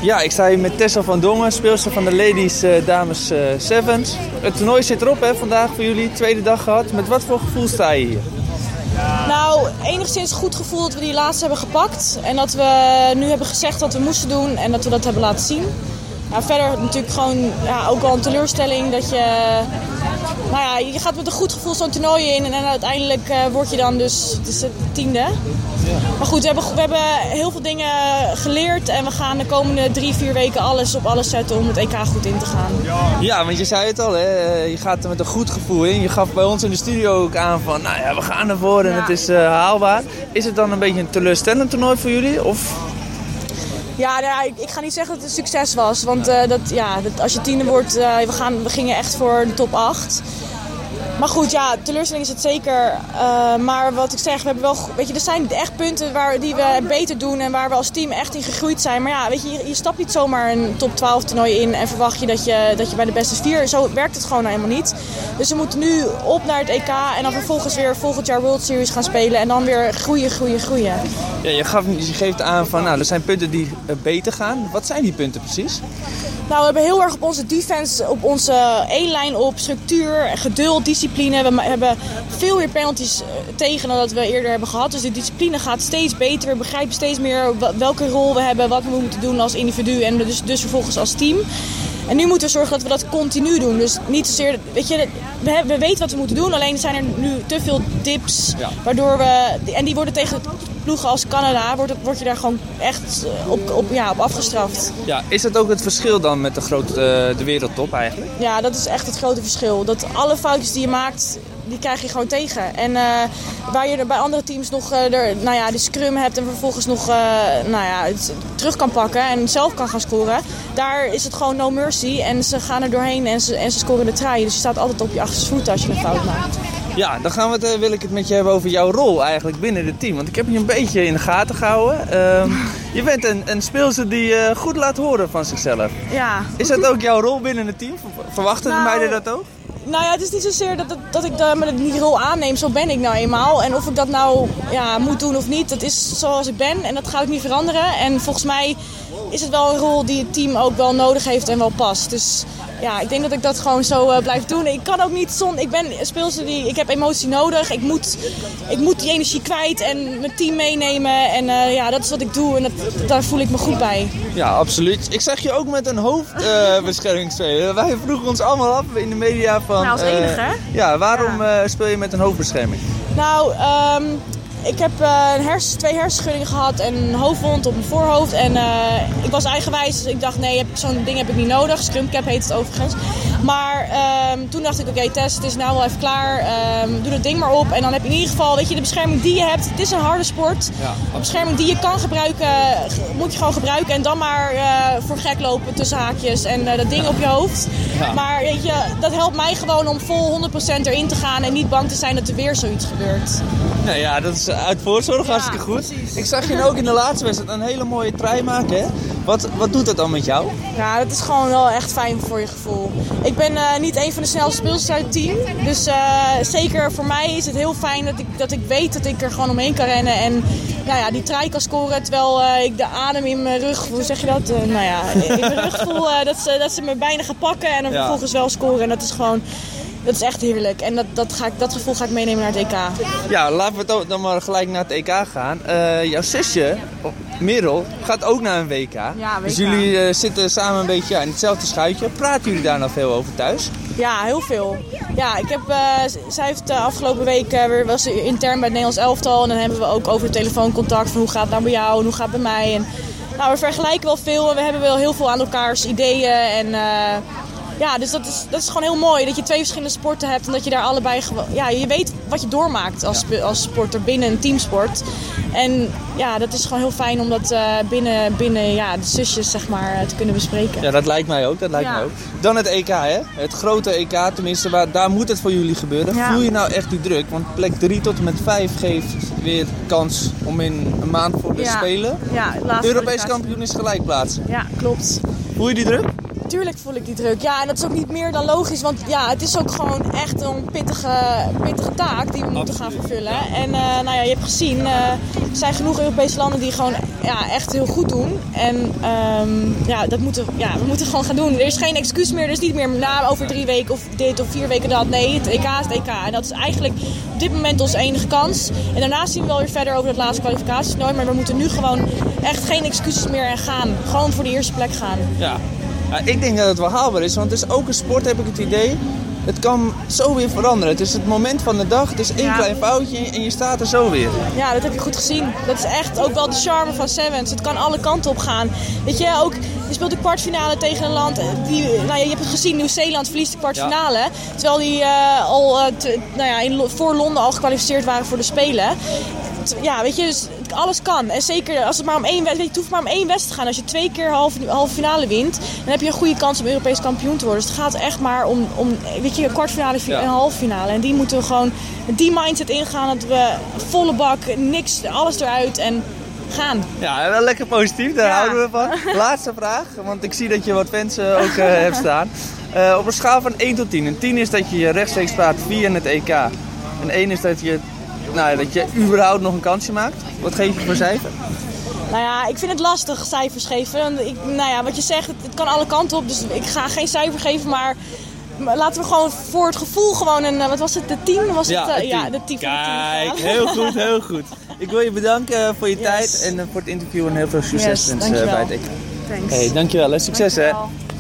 Ja, ik sta hier met Tessa van Dongen, speelster van de Ladies Dames Sevens. Het toernooi zit erop hè, vandaag voor jullie, tweede dag gehad. Met wat voor gevoel sta je hier? Nou, enigszins goed gevoel dat we die laatste hebben gepakt. En dat we nu hebben gezegd wat we moesten doen en dat we dat hebben laten zien. Nou, verder natuurlijk gewoon ook wel een teleurstelling dat je... Nou ja, je gaat met een goed gevoel zo'n toernooi in en uiteindelijk word je dan dus de tiende. Ja. Maar goed, we hebben heel veel dingen geleerd en we gaan de komende 3-4 weken alles op alles zetten om het EK goed in te gaan. Ja, want je zei het al, hè? Je gaat er met een goed gevoel in. Je gaf bij ons in de studio ook aan van, nou ja, we gaan ervoor en het is haalbaar. Is het dan een beetje een teleurstellend toernooi voor jullie? Of... Ja, ik ga niet zeggen dat het een succes was. Want als je tiende wordt, we gingen echt voor de top 8. Maar goed, ja, teleurstelling is het zeker. Maar wat ik zeg, we hebben wel, weet je, er zijn echt punten die we beter doen en waar we als team echt in gegroeid zijn. Maar ja, weet je stapt niet zomaar een top 12 toernooi in en verwacht je dat je bij de beste 4. Zo werkt het gewoon helemaal niet. Dus we moeten nu op naar het EK en dan vervolgens weer volgend jaar World Series gaan spelen en dan weer groeien. Ja, je geeft aan van, nou, er zijn punten die beter gaan. Wat zijn die punten precies? Nou, we hebben heel erg op onze defense, op onze één-lijn op structuur, geduld, discipline. We hebben veel meer penalties tegen dan dat we eerder hebben gehad. Dus de discipline gaat steeds beter. We begrijpen steeds meer welke rol we hebben, wat we moeten doen als individu en dus vervolgens als team. En nu moeten we zorgen dat we dat continu doen. Dus niet zozeer, weet je, we weten wat we moeten doen. Alleen zijn er nu te veel dips, waardoor en die worden tegen ploegen als Canada, word je daar gewoon echt op afgestraft. Ja, is dat ook het verschil dan met de wereldtop eigenlijk? Ja, dat is echt het grote verschil. Dat alle foutjes die je maakt, die krijg je gewoon tegen. En waar je er bij andere teams nog de scrum hebt en vervolgens nog het terug kan pakken en zelf kan gaan scoren, daar is het gewoon no mercy. En ze gaan er doorheen en ze scoren de try. Dus je staat altijd op je achterste voet als je een fout maakt. Ja, dan wil ik het met je hebben over jouw rol eigenlijk binnen het team. Want ik heb je een beetje in de gaten gehouden. Je bent een speelster die goed laat horen van zichzelf. Ja. Is dat ook jouw rol binnen het team? Verwachten de meiden dat ook? Nou ja, het is niet zozeer dat ik die rol aanneem. Zo ben ik nou eenmaal. En of ik dat nou moet doen of niet, dat is zoals ik ben. En dat gaat ook niet veranderen. En volgens mij is het wel een rol die het team ook wel nodig heeft en wel past. Dus ja, ik denk dat ik dat gewoon zo blijf doen. Ik kan ook niet ik ben een speelster ik heb emotie nodig. Ik moet die energie kwijt en mijn team meenemen. En dat is wat ik doe en daar voel ik me goed bij. Ja, absoluut. Ik zag je ook met een hoofdbescherming spelen. Wij vroegen ons allemaal af in de media van... Nou, als enige, hè? Ja, waarom speel je met een hoofdbescherming? Nou, ik heb 2 hersenschuddingen gehad en een hoofdwond op mijn voorhoofd. En ik was eigenwijs, dus ik dacht nee, zo'n ding heb ik niet nodig. Scrumcap heet het overigens. Maar toen dacht ik, oké, Tess, het is nou wel even klaar. Doe dat ding maar op. En dan heb je in ieder geval, weet je, de bescherming die je hebt. Het is een harde sport. Ja. De bescherming die je kan gebruiken, moet je gewoon gebruiken. En dan maar voor gek lopen tussen haakjes en dat ding op je hoofd. Ja. Maar weet je, dat helpt mij gewoon om vol 100% erin te gaan. En niet bang te zijn dat er weer zoiets gebeurt. Nou ja, dat is uit voorzorg hartstikke goed. Precies. Ik zag je ook in de laatste wedstrijd een hele mooie try maken, hè? Wat doet dat dan met jou? Ja, dat is gewoon wel echt fijn voor je gevoel. Ik ben niet een van de snelste speelsters uit het team. Dus zeker voor mij is het heel fijn dat ik weet dat ik er gewoon omheen kan rennen. En die try kan scoren terwijl ik de adem in mijn rug, hoe zeg je dat? In mijn rug voel dat ze me bijna gaan pakken en dan vervolgens wel scoren. En dat is echt heerlijk. En dat gevoel ga ik meenemen naar het EK. Ja, laten we dan maar gelijk naar het EK gaan. Jouw zusje, Merel, gaat ook naar een WK. Ja, WK. Dus jullie zitten samen een beetje in hetzelfde schuitje. Praten jullie daar nou veel over thuis? Ja, heel veel. Ja, zij heeft afgelopen week was ze intern bij het Nederlands elftal. En dan hebben we ook over de telefoon contact van hoe gaat het nou bij jou en hoe gaat het bij mij. En, we vergelijken wel veel en we hebben wel heel veel aan elkaars ideeën. En dus dat is gewoon heel mooi dat je 2 verschillende sporten hebt en dat je daar allebei je weet wat je doormaakt als sporter binnen een teamsport. En dat is gewoon heel fijn om dat binnen de zusjes zeg maar te kunnen bespreken. Ja, dat lijkt mij ook. Dan het EK, hè? Het grote EK, tenminste, daar moet het voor jullie gebeuren. Ja. Voel je nou echt die druk? Want plek 3 tot en met 5 geeft weer kans om in een maand voor te spelen. Ja, Europees kampioen is gelijk plaatsen. Ja, klopt. Voel je die druk? Tuurlijk voel ik die druk. Ja, en dat is ook niet meer dan logisch. Want het is ook gewoon echt een pittige taak die we moeten gaan vervullen. En je hebt gezien, er zijn genoeg Europese landen die gewoon echt heel goed doen. En we moeten gewoon gaan doen. Er is geen excuus meer. Er is niet meer over 3 weken of dit of 4 weken dat. Nee, het EK is het EK. En dat is eigenlijk op dit moment onze enige kans. En daarna zien we wel weer verder over het laatste kwalificatietoernooi. Maar we moeten nu gewoon echt geen excuses meer en gaan. Gewoon voor de eerste plek gaan. Ja, ik denk dat het wel haalbaar is. Want het is ook een sport, heb ik het idee. Het kan zo weer veranderen. Het is het moment van de dag. Het is één klein foutje en je staat er zo weer. Ja, dat heb je goed gezien. Dat is echt ook wel de charme van Sevens. Het kan alle kanten op gaan. Weet je, ook, je speelt de kwartfinale tegen een land. Je hebt het gezien, Nieuw-Zeeland verliest de kwartfinale. Ja. Terwijl die voor Londen al gekwalificeerd waren voor de Spelen. Ja, weet je, dus alles kan. En zeker als het maar om één wedstrijd, het hoeft maar om één wedstrijd te gaan. Als je 2 keer halve finale wint, dan heb je een goede kans om Europees kampioen te worden. Dus het gaat echt maar om weet je, kwartfinale en halve finale. En die moeten we gewoon met die mindset ingaan. Dat we volle bak, niks, alles eruit en gaan. Ja, wel lekker positief, daar houden we van. Laatste vraag, want ik zie dat je wat fans ook hebt staan. Op een schaal van 1 tot 10. Een 10 is dat je rechtstreeks plaatst via het EK. En 1 is dat je überhaupt nog een kansje maakt. Wat geef je voor cijfer? Nou ja, ik vind het lastig cijfers geven. Wat je zegt, het kan alle kanten op. Dus ik ga geen cijfer geven, maar laten we gewoon voor het gevoel gewoon een... Wat was het, de 10? De 10. Kijk, heel goed, heel goed. Ik wil je bedanken voor je tijd en voor het interview en heel veel succes bij het EK. Thanks. Hey, dankjewel. Succes hè.